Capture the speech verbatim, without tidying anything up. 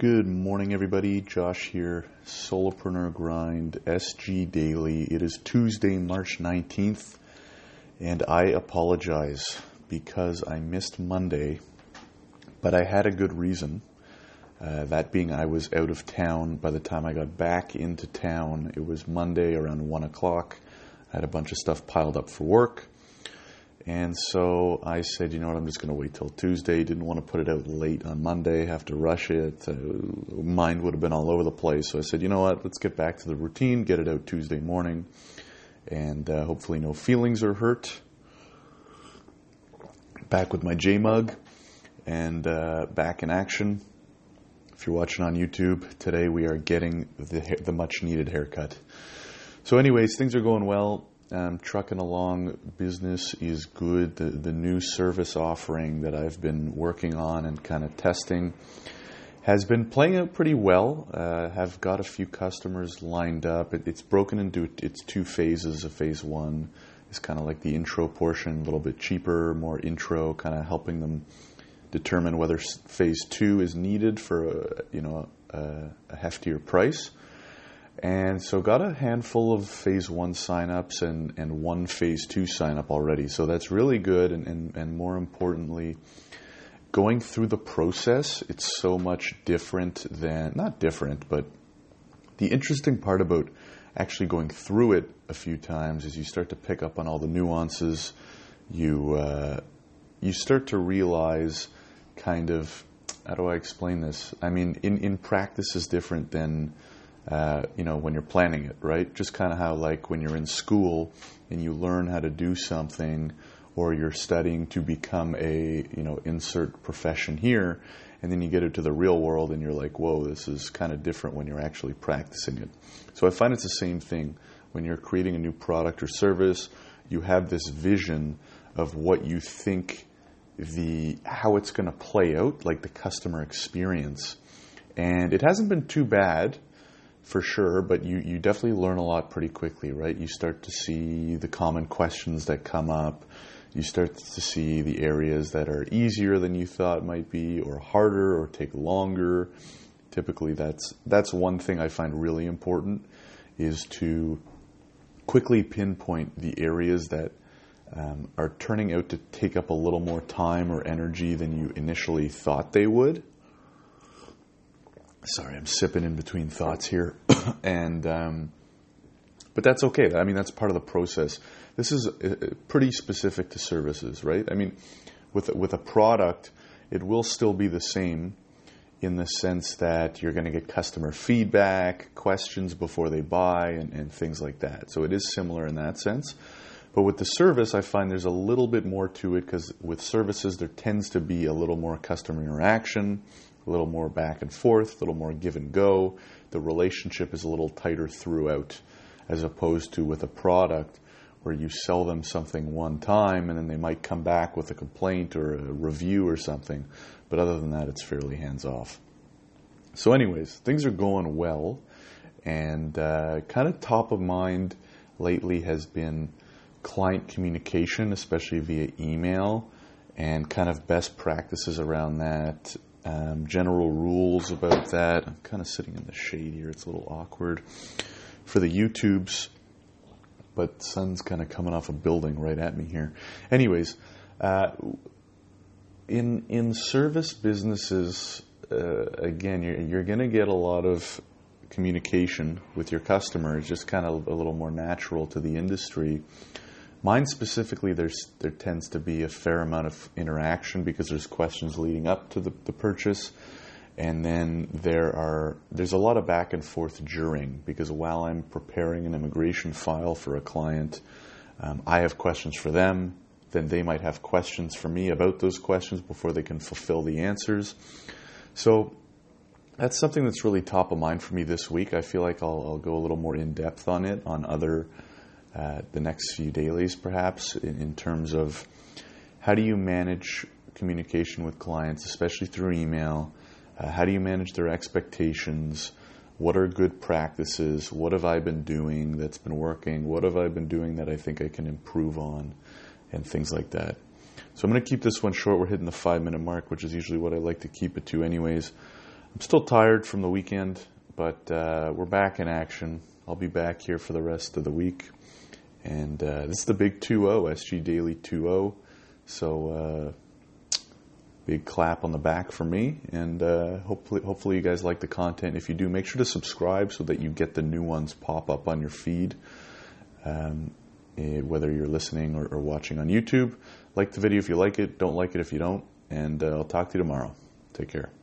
Good morning, everybody. Josh here, Solopreneur Grind, S G Daily. It is Tuesday, March nineteenth, and I apologize because I missed Monday, but I had a good reason. Uh, that being I was out of town by the time I got back into town. It was Monday around one o'clock. I had a bunch of stuff piled up for work. And so I said, you know what, I'm just going to wait till Tuesday. Didn't want to put it out late on Monday, have to rush it. Uh, mind would have been all over the place. So I said, you know what, let's get back to the routine, get it out Tuesday morning, and uh, hopefully no feelings are hurt. Back with my J-Mug and uh, back in action. If you're watching on YouTube, today we are getting the, the much-needed haircut. So anyways, things are going well. Um, trucking along, business is good. The, the new service offering that I've been working on and kind of testing has been playing out pretty well. Uh, have got a few customers lined up. It, it's broken into its two phases. A phase one is kind of like the intro portion, a little bit cheaper, more intro, kind of helping them determine whether phase two is needed for a, you know a, a heftier price. And so got a handful of phase one signups and, and one phase two signup already. So that's really good. And, and, and more importantly, going through the process, it's so much different than, not different, but the interesting part about actually going through it a few times is you start to pick up on all the nuances. You, uh, you start to realize kind of, how do I explain this? I mean, in, in practice is different than Uh, you know, when you're planning it, right? Just kind of how, like, when you're in school and you learn how to do something, or you're studying to become a, you know, insert profession here, and then you get into the real world and you're like, whoa, this is kind of different when you're actually practicing it. So I find it's the same thing. When you're creating a new product or service, you have this vision of what you think the, how it's going to play out, like the customer experience. And it hasn't been too bad, for sure, but you, you definitely learn a lot pretty quickly, right? You start to see the common questions that come up. You start to see the areas that are easier than you thought might be, or harder, or take longer. Typically, that's that's one thing I find really important, is to quickly pinpoint the areas that um, are turning out to take up a little more time or energy than you initially thought they would. Sorry, I'm sipping in between thoughts here. and um, But that's okay. I mean, that's part of the process. This is uh, pretty specific to services, right? I mean, with, with a product, it will still be the same in the sense that you're going to get customer feedback, questions before they buy, and, and things like that. So it is similar in that sense. But with the service, I find there's a little bit more to it, because with services, there tends to be a little more customer interaction, a little more back and forth, a little more give and go. The relationship is a little tighter throughout, as opposed to with a product where you sell them something one time and then they might come back with a complaint or a review or something. But other than that, it's fairly hands-off. So anyways, things are going well. And uh, kind of top of mind lately has been client communication, especially via email, and kind of best practices around that. Um, general rules about that. I'm kind of sitting in the shade here. It's a little awkward for the YouTubes, but the sun's kind of coming off a building right at me here. Anyways, uh, in in service businesses, uh, again, you're, you're going to get a lot of communication with your customers, just kind of a little more natural to the industry. Mine specifically, there's there tends to be a fair amount of interaction because there's questions leading up to the, the purchase, and then there are there's a lot of back and forth during, because while I'm preparing an immigration file for a client, um, I have questions for them. Then they might have questions for me about those questions before they can fulfill the answers. So that's something that's really top of mind for me this week. I feel like I'll, I'll go a little more in depth on it on other. Uh, the next few dailies, perhaps, in, in terms of how do you manage communication with clients, especially through email. Uh, how do you manage their expectations? What are good practices? What have I been doing that's been working? What have I been doing that I think I can improve on? And things like that. So I'm going to keep this one short. We're hitting the five minute mark, which is usually what I like to keep it to anyways. I'm still tired from the weekend, but uh, we're back in action. I'll be back here for the rest of the week. And uh, this is the big two oh, S G Daily two oh. So uh, big clap on the back for me. And uh, hopefully, hopefully you guys like the content. If you do, make sure to subscribe so that you get the new ones pop up on your feed. Um, eh, whether you're listening or, or watching on YouTube. Like the video if you like it. Don't like it if you don't. And uh, I'll talk to you tomorrow. Take care.